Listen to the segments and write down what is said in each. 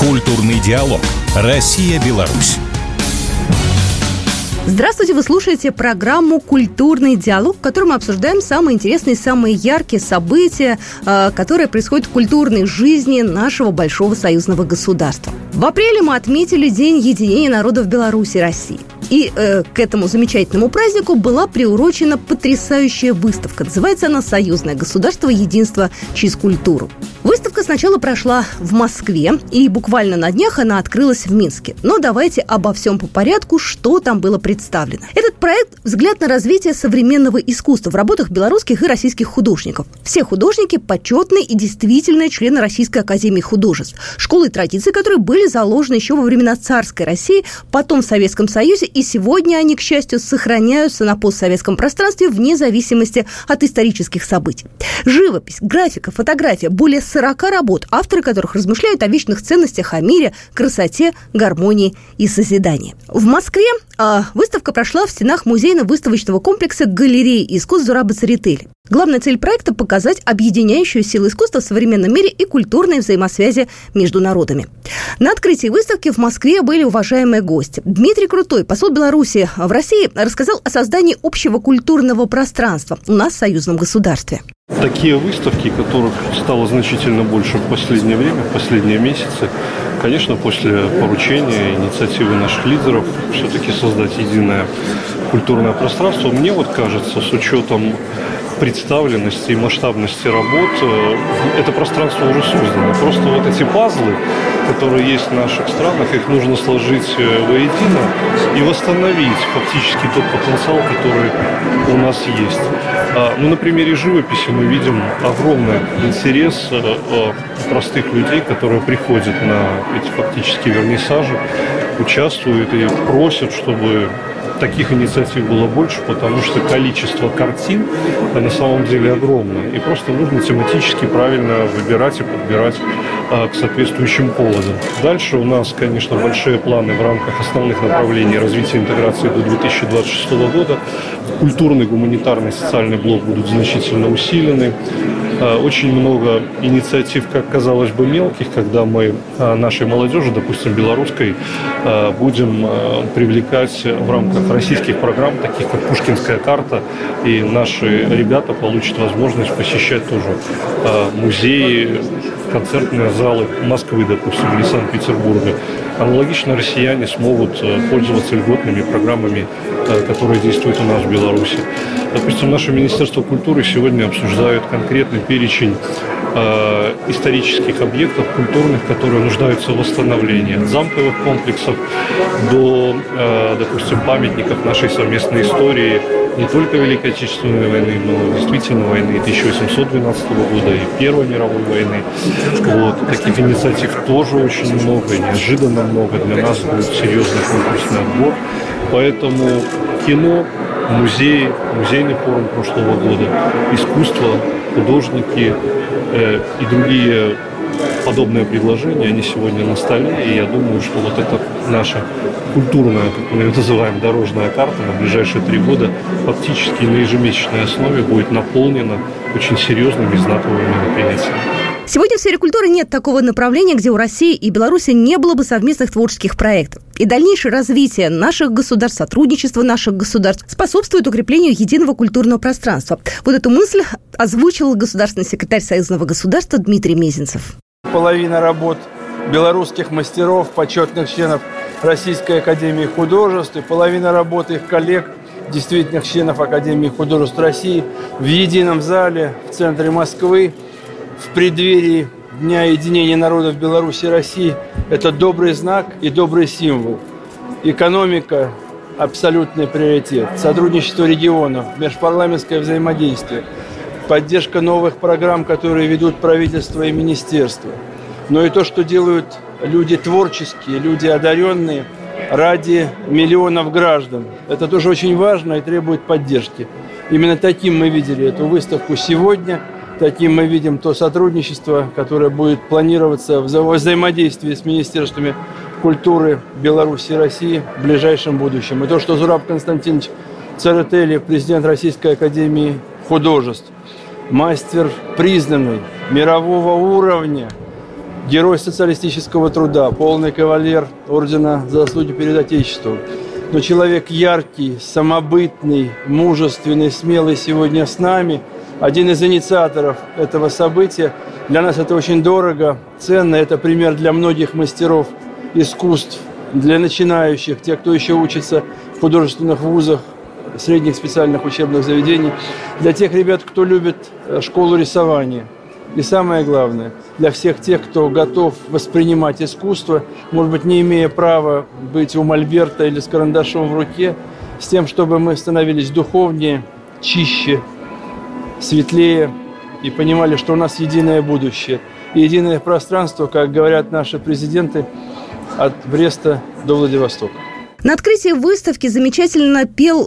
Культурный диалог. Россия-Беларусь. Здравствуйте, вы слушаете программу «Культурный диалог», в которой мы обсуждаем самые интересные, самые яркие события, которые происходят в культурной жизни нашего большого союзного государства. В апреле мы отметили День единения народов Беларуси и России. И к этому замечательному празднику была приурочена потрясающая выставка. Называется она «Союзное государство. Единство через культуру». Выставка сначала прошла в Москве, и буквально на днях она открылась в Минске. Но давайте обо всем по порядку, что там было представлено. Этот проект – взгляд на развитие современного искусства в работах белорусских и российских художников. Все художники – почетные и действительные члены Российской академии художеств, школы и традиций, которые были заложены еще во времена царской России, потом в Советском Союзе, и сегодня они, к счастью, сохраняются на постсоветском пространстве вне зависимости от исторических событий. Живопись, графика, фотография – более 40 работ, авторы которых размышляют о вечных ценностях, о мире, красоте, гармонии и созидании. В Москве выставка прошла в стенах музейно-выставочного комплекса галереи искусств Зураба Церетели. Главная цель проекта – показать объединяющую силу искусства в современном мире и культурные взаимосвязи между народами. На открытии выставки в Москве были уважаемые гости. Дмитрий Крутой, посол Беларуси в России, рассказал о создании общего культурного пространства у нас в союзном государстве. Такие выставки, которых стало значительно больше в последнее время, в последние месяцы, конечно, после поручения, инициативы наших лидеров все-таки создать единое культурное пространство, мне вот кажется, с учетом представленности и масштабности работ, это пространство уже создано. Просто вот эти пазлы, которые есть в наших странах, их нужно сложить воедино и восстановить фактически тот потенциал, который у нас есть. На примере живописи мы видим огромный интерес простых людей, которые приходят на эти фактически вернисажи, участвуют и просят, чтобы таких инициатив было больше, потому что количество картин на самом деле огромное. И просто нужно тематически правильно выбирать и подбирать к соответствующим поводам. Дальше у нас, конечно, большие планы в рамках основных направлений развития интеграции до 2026 года. Культурный, гуманитарный, социальный блок будут значительно усилены. Очень много инициатив, как казалось бы, мелких, когда мы нашей молодежи, допустим, белорусской, будем привлекать в рамках российских программ, таких как «Пушкинская карта», и наши ребята получат возможность посещать тоже музеи, концертные залы Москвы, допустим, или Санкт-Петербурга. Аналогично россияне смогут пользоваться льготными программами, которые действуют у нас в Беларуси. Допустим, наше Министерство культуры сегодня обсуждает конкретный перечень исторических объектов культурных, которые нуждаются в восстановлении. От замковых комплексов до, допустим, памятников нашей совместной истории, не только Великой Отечественной войны, но действительно войны 1812 года и Первой мировой войны. Вот. Таких инициатив тоже очень много, неожиданно много. Для нас будет серьезный конкурсный отбор. Поэтому кино, музеи, музейный форум прошлого года, искусство, художники и другие подобные предложения, они сегодня на столе, и я думаю, что вот эта наша культурная, как мы ее называем, дорожная карта на ближайшие 3 года фактически на ежемесячной основе будет наполнена очень серьезными знаковыми мероприятиями. Сегодня в сфере культуры нет такого направления, где у России и Беларуси не было бы совместных творческих проектов. И дальнейшее развитие наших государств, сотрудничество наших государств способствует укреплению единого культурного пространства. Вот эту мысль озвучил государственный секретарь Союзного государства Дмитрий Мезенцев. Половина работ белорусских мастеров, почетных членов Российской академии художеств, и половина работы их коллег, действительных членов Академии художеств России, в едином зале в центре Москвы, в преддверии Дня единения народов Беларуси и России. Это добрый знак и добрый символ. Экономика – абсолютный приоритет. Сотрудничество регионов, межпарламентское взаимодействие, поддержка новых программ, которые ведут правительство и министерство. Но и то, что делают люди творческие, люди одаренные ради миллионов граждан. Это тоже очень важно и требует поддержки. Именно таким мы видели эту выставку сегодня. Таким мы видим то сотрудничество, которое будет планироваться в взаимодействии с министерствами культуры Беларуси и России в ближайшем будущем. И то, что Зураб Константинович Церетели, президент Российской академии художеств, мастер признанный, мирового уровня, герой социалистического труда, полный кавалер ордена за заслуги перед Отечеством. Но человек яркий, самобытный, мужественный, смелый сегодня с нами. Один из инициаторов этого события. Для нас это очень дорого, ценно. Это пример для многих мастеров искусств, для начинающих, тех, кто еще учится в художественных вузах, средних специальных учебных заведений, для тех ребят, кто любит школу рисования. И самое главное, для всех тех, кто готов воспринимать искусство, может быть, не имея права быть у мольберта или с карандашом в руке, с тем, чтобы мы становились духовнее, чище, светлее и понимали, что у нас единое будущее. И единое пространство, как говорят наши президенты, от Бреста до Владивостока. На открытии выставки замечательно пел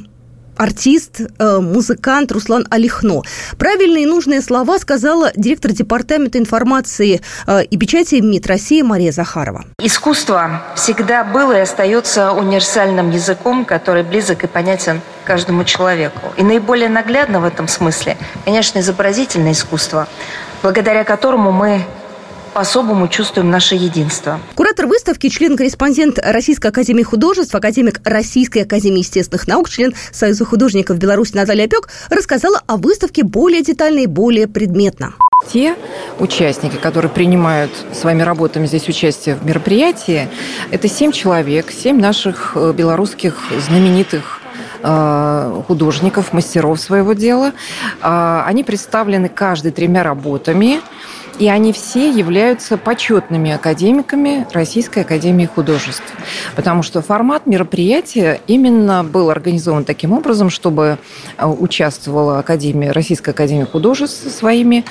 артист, музыкант Руслан Алихно. Правильные и нужные слова сказала директор департамента информации и печати МИД России Мария Захарова. Искусство всегда было и остается универсальным языком, который близок и понятен каждому человеку. И наиболее наглядно в этом смысле, конечно, изобразительное искусство, благодаря которому мы по-особому чувствуем наше единство. Куратор выставки, член-корреспондент Российской академии художеств, академик Российской академии естественных наук, член Союза художников Беларуси Наталья Пек рассказала о выставке более детально и более предметно. Те участники, которые принимают своими работами здесь участие в мероприятии, это 7 человек, 7 наших белорусских знаменитых художников, мастеров своего дела. Они представлены каждый 3 работами, и они все являются почетными академиками Российской академии художеств. Потому что формат мероприятия именно был организован таким образом, чтобы участвовала Российская академия художеств со своими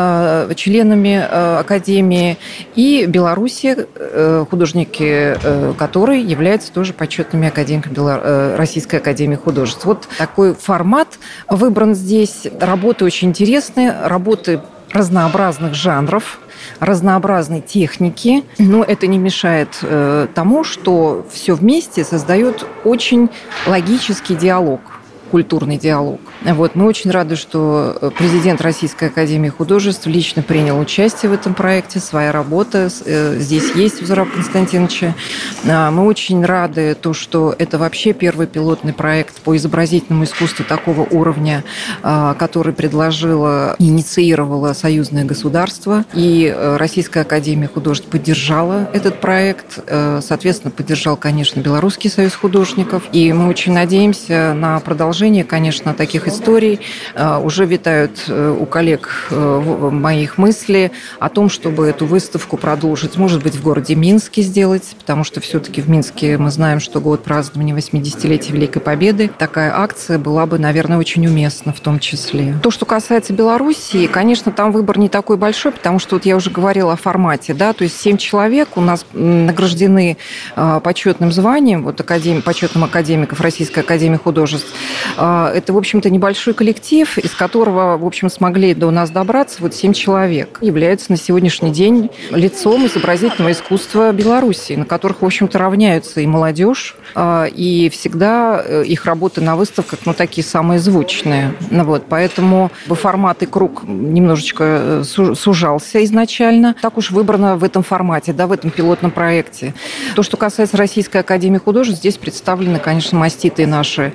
членами академии, и Беларуси, художники, которые являются тоже почетными академиками Российской академии художеств. Вот такой формат выбран здесь. Работы очень интересные, работы разнообразных жанров, разнообразной техники, но это не мешает тому, что все вместе создает очень логический диалог, культурный диалог. Вот. Мы очень рады, что президент Российской академии художеств лично принял участие в этом проекте, своя работа здесь есть у Зураб Константиновича. Мы очень рады, что это вообще первый пилотный проект по изобразительному искусству такого уровня, который предложило и инициировало союзное государство. И Российская академия художеств поддержала этот проект. Соответственно, поддержал, конечно, Белорусский союз художников. И мы очень надеемся на продолжение, конечно, таких историй. Уже витают у коллег моих мысли о том, чтобы эту выставку продолжить, может быть, в городе Минске сделать, потому что все-таки в Минске мы знаем, что год празднования 80-летия Великой Победы. Такая акция была бы, наверное, очень уместна в том числе. То, что касается Белоруссии, конечно, там выбор не такой большой, потому что вот я уже говорила о формате, да, то есть 7 человек у нас награждены почетным званием, вот почетным академиков Российской академии художеств. Это, в общем-то, небольшой коллектив, из которого, в общем, смогли до нас добраться вот 7 человек. Являются на сегодняшний день лицом изобразительного искусства Беларуси, на которых, в общем-то, равняются и молодежь, и всегда их работы на выставках, такие самые звучные. Вот, поэтому формат и круг немножечко сужался изначально. Так уж выбрано в этом формате, да, в этом пилотном проекте. То, что касается Российской академии художеств, здесь представлены, конечно, маститые наши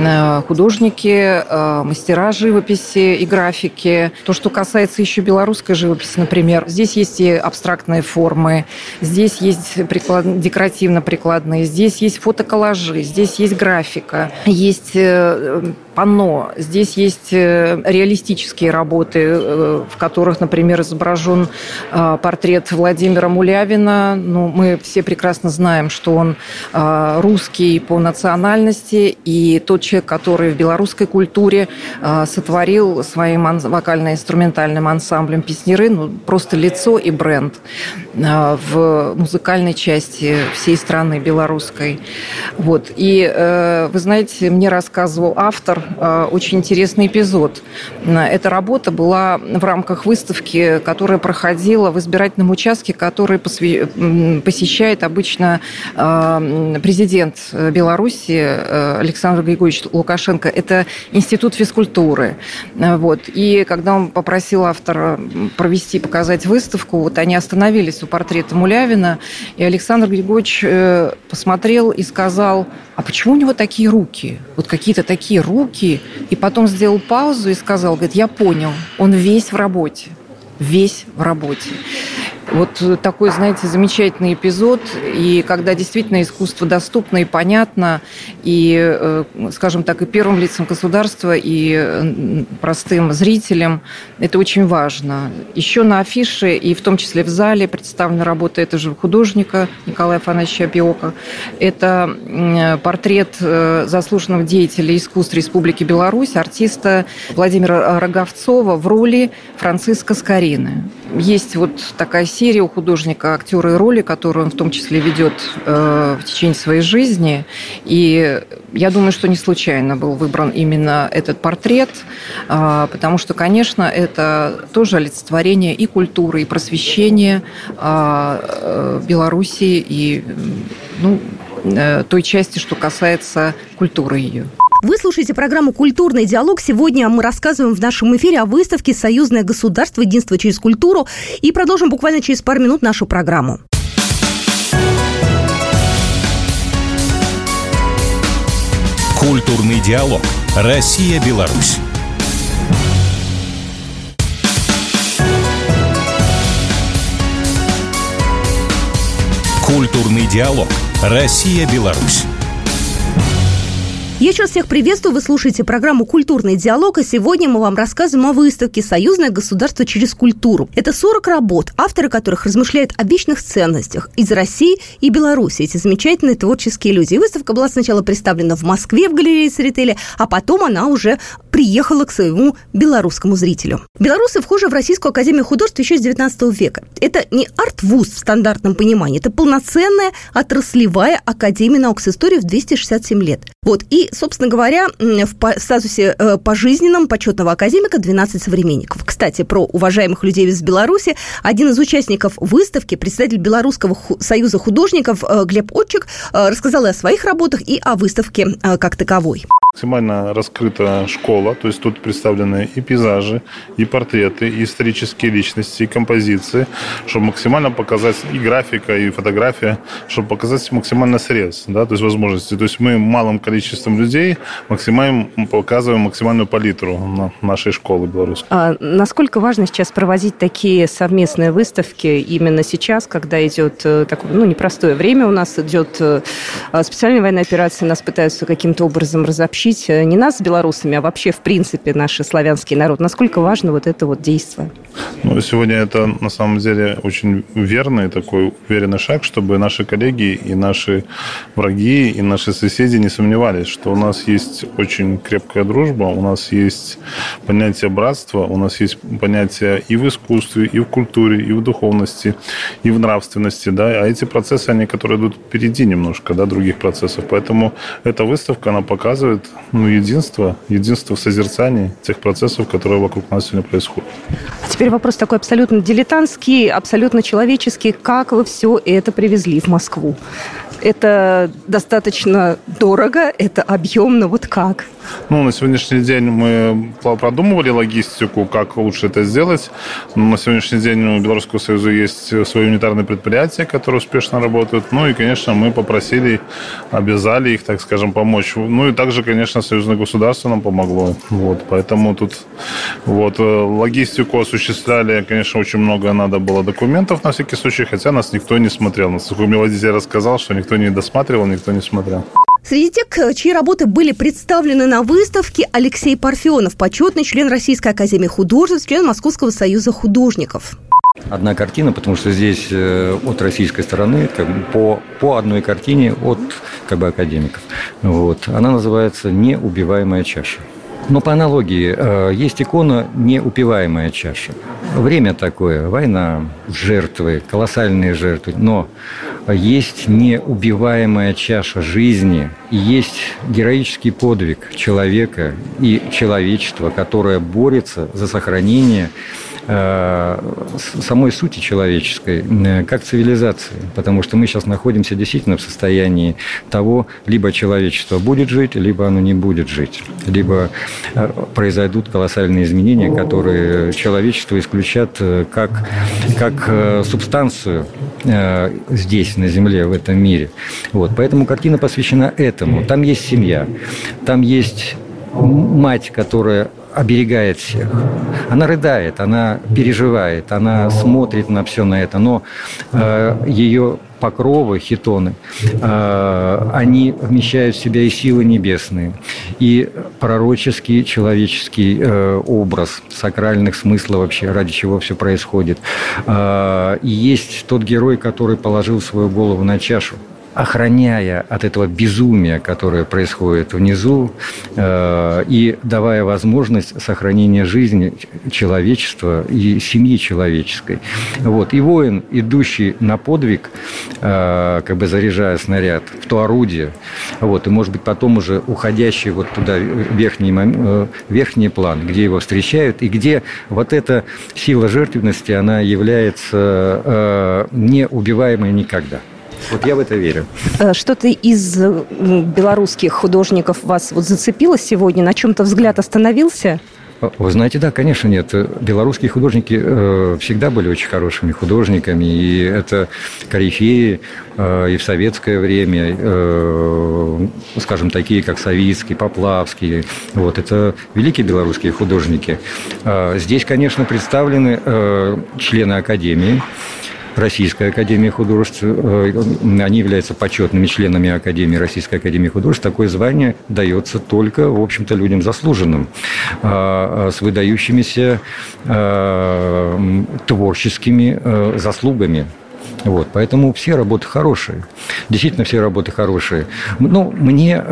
художники, мастера живописи и графики. То, что касается еще белорусской живописи, например, здесь есть и абстрактные формы, здесь есть декоративно-прикладные, здесь есть фотоколлажи, здесь есть графика, есть панно, здесь есть реалистические работы, в которых, например, изображен портрет Владимира Мулявина. Мы все прекрасно знаем, что он русский по национальности, и тот человек, который в белорусской культуре сотворил своим вокально-инструментальным ансамблем «Песняры» просто лицо и бренд в музыкальной части всей страны белорусской. Вот. И, вы знаете, мне рассказывал автор например, очень интересный эпизод. Эта работа была в рамках выставки, которая проходила в избирательном участке, который посещает обычно президент Беларуси Александр Григорьевич Лукашенко. Это Институт физкультуры. Вот. И когда он попросил автора показать выставку, вот они остановились у портрета Мулявина, и Александр Григорьевич посмотрел и сказал: а почему у него такие руки? Вот какие-то такие руки. И потом сделал паузу и сказал, говорит, я понял, он весь в работе. Весь в работе. Вот такой, знаете, замечательный эпизод. И когда действительно искусство доступно и понятно, и, скажем так, и первым лицам государства, и простым зрителям, это очень важно. Еще на афише, и в том числе в зале, представлена работа этого же художника Николая Афанасьевича Опиока. Это портрет заслуженного деятеля искусств Республики Беларусь, артиста Владимира Роговцова в роли Франциска Скорины. Есть вот такая серия у художника «Актеры и роли», которую он в том числе ведет в течение своей жизни. И я думаю, что не случайно был выбран именно этот портрет, потому что, конечно, это тоже олицетворение и культуры, и просвещения Белоруссии, и той части, что касается культуры ее. Вы слушаете программу «Культурный диалог». Сегодня мы рассказываем в нашем эфире о выставке «Союзное государство. Единство через культуру». И продолжим буквально через пару минут нашу программу. «Культурный диалог. Россия-Беларусь». «Культурный диалог. Россия-Беларусь». Я еще раз всех приветствую. Вы слушаете программу «Культурный диалог», и сегодня мы вам рассказываем о выставке «Союзное государство через культуру». Это 40 работ, авторы которых размышляют о вечных ценностях из России и Беларуси. Эти замечательные творческие люди. И выставка была сначала представлена в Москве в галерее Церетели, а потом она уже приехала к своему белорусскому зрителю. Белорусы вхожи в Российскую академию художеств еще с 19 века. Это не арт-вуз в стандартном понимании, это полноценная отраслевая академия наук с историей в 267 лет. Вот, и, собственно говоря, в статусе пожизненном почетного академика 12 современников. Кстати, про уважаемых людей из Беларуси. Один из участников выставки, председатель Белорусского союза художников Глеб Отчик, рассказал и о своих работах, и о выставке как таковой. Максимально раскрыта школа, то есть тут представлены и пейзажи, и портреты, и исторические личности, и композиции, чтобы максимально показать и графика, и фотография, чтобы показать максимально срез, да, то есть возможности. То есть мы малым количеством людей максимально показываем максимальную палитру нашей школы белорусской. А насколько важно сейчас проводить такие совместные выставки именно сейчас, когда идет такое, непростое время, у нас идет специальная военная операция, нас пытаются каким-то образом разобщить, не нас с белорусами, а вообще, в принципе, наш славянский народ. Насколько важно вот это вот действие? Сегодня это, на самом деле, очень верный такой уверенный шаг, чтобы наши коллеги и наши враги, и наши соседи не сомневались, что у нас есть очень крепкая дружба, у нас есть понятие братства, у нас есть понятие и в искусстве, и в культуре, и в духовности, и в нравственности, да, а эти процессы, они, которые идут впереди немножко, да, других процессов. Поэтому эта выставка, она показывает единство в созерцании тех процессов, которые вокруг нас сегодня происходят. А теперь вопрос такой абсолютно дилетантский, абсолютно человеческий. Как вы все это привезли в Москву? Это достаточно дорого, это объемно, вот как? На сегодняшний день мы продумывали логистику, как лучше это сделать. На сегодняшний день у Белорусского союза есть свои унитарные предприятия, которые успешно работают. И, конечно, мы попросили, обязали их, так скажем, помочь. И также, конечно, союзное государство нам помогло. Поэтому тут логистику осуществляли, конечно, очень много надо было документов на всякий случай, хотя нас никто не смотрел. Мне водитель рассказал, что никто не досматривал, никто не смотрел. Среди тех, чьи работы были представлены на выставке, Алексей Парфенов, почетный член Российской академии художеств, член Московского союза художников. Одна картина, потому что здесь от российской стороны по одной картине от академиков. Она называется «Неубиваемая чаша». Но по аналогии, есть икона «Неупиваемая чаша». Время такое, война, жертвы, колоссальные жертвы. Но есть неубиваемая чаша жизни, и есть героический подвиг человека и человечества, которое борется за сохранение самой сути человеческой, как цивилизации. Потому что мы сейчас находимся действительно в состоянии того, либо человечество будет жить, либо оно не будет жить. Либо произойдут колоссальные изменения, которые человечество исключат как субстанцию здесь, на Земле, в этом мире. Вот. Поэтому картина посвящена этому. Там есть семья, там есть мать, которая оберегает всех. Она рыдает, она переживает, она смотрит на все на это, но ее покровы, хитоны, они вмещают в себя и силы небесные, и пророческий человеческий образ сакральных смыслов вообще, ради чего все происходит. И есть тот герой, который положил свою голову на чашу, охраняя от этого безумия, которое происходит внизу, и давая возможность сохранения жизни человечества и семьи человеческой. Вот. И воин, идущий на подвиг, как бы заряжая снаряд в то орудие, вот, и, может быть, потом уже уходящий вот туда, в верхний план, где его встречают, и где вот эта сила жертвенности, она является неубиваемой никогда. Вот я в это верю. Что-то из белорусских художников вас вот зацепило сегодня? На чем-то взгляд остановился? Вы знаете, да, конечно, нет. Белорусские художники всегда были очень хорошими художниками, и это корифеи и в советское время, скажем, такие, как Савицкий, Поплавский. Вот, это великие белорусские художники. Здесь, конечно, представлены члены Академии, Российской академии художеств, они являются почетными членами Академии, Российской академии художеств. Такое звание дается только, в общем-то, людям заслуженным, с выдающимися творческими заслугами. Вот, поэтому все работы хорошие. Действительно, все работы хорошие. Ну, мне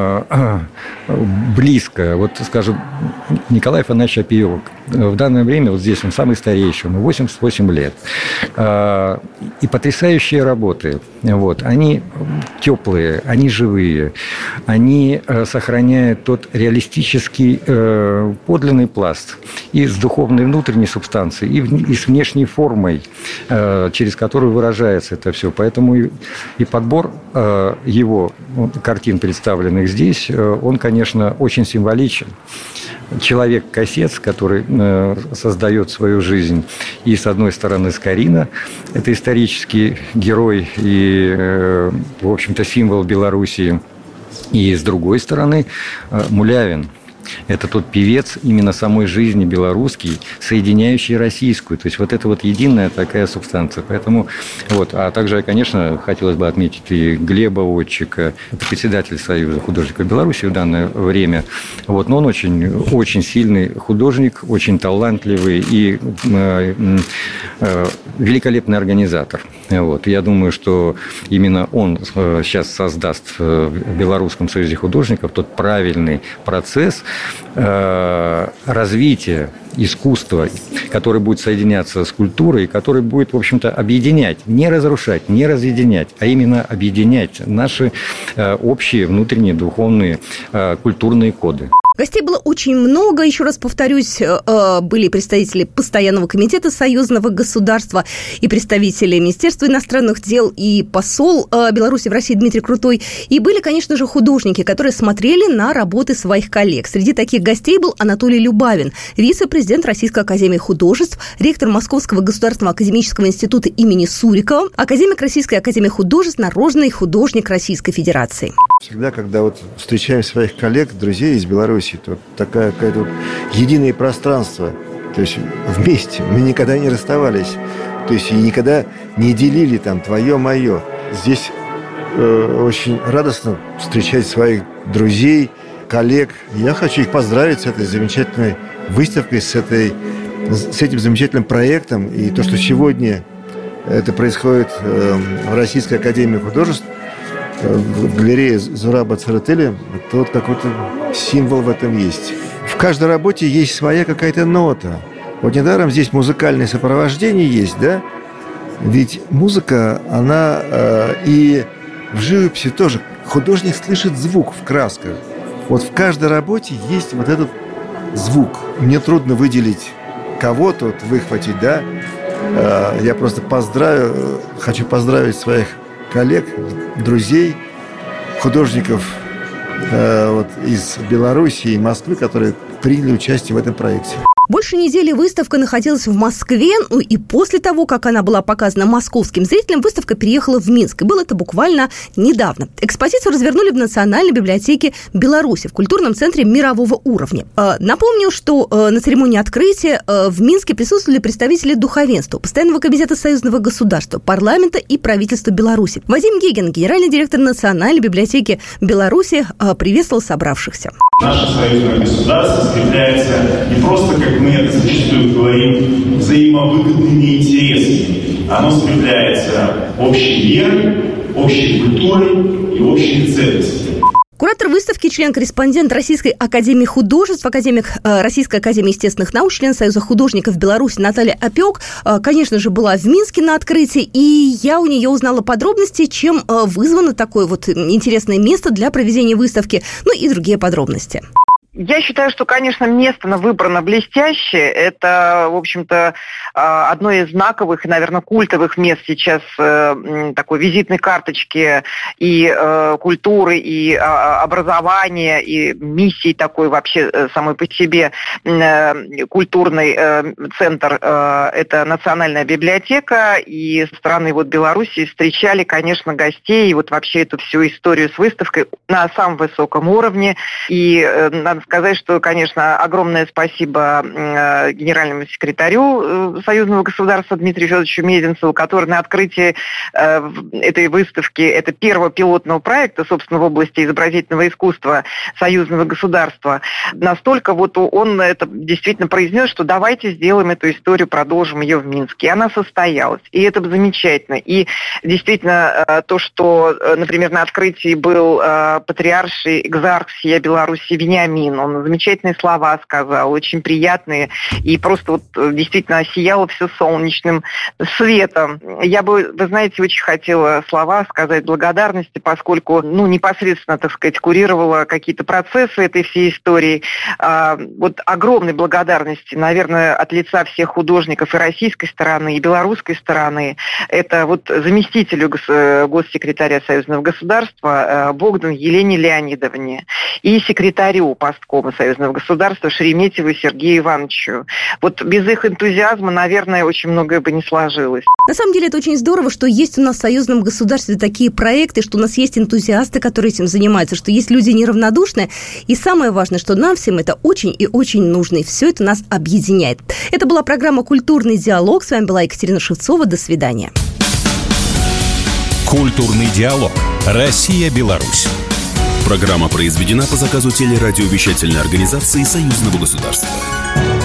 близко, вот, скажем, Николай Афанасьевич Апиёк. В данное время, вот здесь он самый старейший, ему 88 лет. И потрясающие работы. Вот, они теплые, они живые, они сохраняют тот реалистический подлинный пласт и с духовной внутренней субстанцией, и с внешней формой, через которую выражается это все. Поэтому и подбор его картин, представленных здесь, он, конечно, очень символичен. Человек-косец, который создает свою жизнь. И, с одной стороны, Скорина, это исторический герой и, в общем-то, символ Белоруссии. И, с другой стороны, Мулявин. Это тот певец именно самой жизни белорусский, соединяющий российскую. То есть вот это вот единая такая субстанция. Поэтому вот. А также, конечно, хотелось бы отметить и Глеба Отчика, это председатель Союза художников Беларуси в данное время. Вот. Но он очень, очень сильный художник, очень талантливый и великолепный организатор. Вот. Я думаю, что именно он сейчас создаст в Белорусском союзе художников тот правильный процесс развития искусства, который будет соединяться с культурой, который будет, в общем-то, объединять, не разрушать, не разъединять, а именно объединять наши общие внутренние духовные культурные коды. Гостей было очень много. Еще раз повторюсь, были представители Постоянного комитета союзного государства и представители Министерства иностранных дел и посол Беларуси в России Дмитрий Крутой. И были, конечно же, художники, которые смотрели на работы своих коллег. Среди таких гостей был Анатолий Любавин, вице-президент Российской академии художеств, ректор Московского государственного академического института имени Сурикова, академик Российской академии художеств, народный художник Российской Федерации. Всегда, когда вот встречаем своих коллег, друзей из Беларуси, то такая какая-то вот единое пространство. То есть вместе мы никогда не расставались. То есть и никогда не делили там твое, мое. Здесь очень радостно встречать своих друзей, коллег. Я хочу их поздравить с этой замечательной выставкой, с этим замечательным проектом. И то, что сегодня это происходит в Российской академии художеств, в галерее Зураба Церетели, это вот какой-то символ в этом есть. в каждой работе есть своя какая-то нота. Вот недаром здесь музыкальное сопровождение есть, да? Ведь музыка, она и в живописи тоже. Художник слышит звук в красках. Вот в каждой работе есть вот этот звук. Мне трудно выделить кого-то, вот, выхватить, да? Я просто хочу поздравить своих коллег, друзей, художников из Беларуси и Москвы, которые приняли участие в этом проекте. Больше недели выставка находилась в Москве, и после того, как она была показана московским зрителям, выставка переехала в Минск. И было это буквально недавно. Экспозицию развернули в Национальной библиотеке Беларуси, в культурном центре мирового уровня. Напомню, что на церемонии открытия в Минске присутствовали представители духовенства, Постоянного комитета союзного государства, парламента и правительства Беларуси. Вадим Гегин, генеральный директор Национальной библиотеки Беларуси, приветствовал собравшихся. Наше союзное государство скрепляется не просто, как мы это зачастую говорим, взаимовыгодными интересами. Оно скрепляется общей верой, общей культурой и общими ценностями. Куратор выставки, член-корреспондент Российской академии художеств, академик Российской академии естественных наук, член Союза художников Беларуси Наталья Опек, конечно же, была в Минске на открытии, и я у нее узнала подробности, чем вызвано такое вот интересное место для проведения выставки, ну и другие подробности. Я считаю, что, конечно, место выбрано блестящее. Это, в общем-то, одно из знаковых и, наверное, культовых мест сейчас такой визитной карточки и культуры, и образования, и миссии такой вообще самой по себе культурный центр. Это Национальная библиотека. И со стороны Беларуси встречали, конечно, гостей. И вот вообще эту всю историю с выставкой на самом высоком уровне. И надо сказать, что, конечно, огромное спасибо генеральному секретарю Союзного государства Дмитрию Федоровичу Мезенцеву, который на открытии этой выставки, это первого пилотного проекта, собственно, в области изобразительного искусства Союзного государства, настолько он это действительно произнес, что давайте сделаем эту историю, продолжим ее в Минске. И она состоялась. И это замечательно. И действительно то, что, например, на открытии был патриарший экзарх всея Беларуси Вениамин, он замечательные слова сказал, очень приятные, и просто действительно сияло все солнечным светом. Я бы, вы знаете, очень хотела слова сказать благодарности, поскольку, непосредственно, так сказать, курировала какие-то процессы этой всей истории. Огромной благодарности, наверное, от лица всех художников и российской стороны, и белорусской стороны. Это заместителю госсекретаря Союзного государства Богдан Елене Леонидовне и секретарю Посткома Союзного государства Шереметьеву Сергею Ивановичу. Без их энтузиазма, наверное, очень многое бы не сложилось. На самом деле это очень здорово, что есть у нас в союзном государстве такие проекты, что у нас есть энтузиасты, которые этим занимаются, что есть люди неравнодушные. И самое важное, что нам всем это очень и очень нужно. И все это нас объединяет. Это была программа «Культурный диалог». С вами была Екатерина Шевцова. До свидания. Культурный диалог. Россия-Беларусь. Программа произведена по заказу телерадиовещательной организации Союзного государства.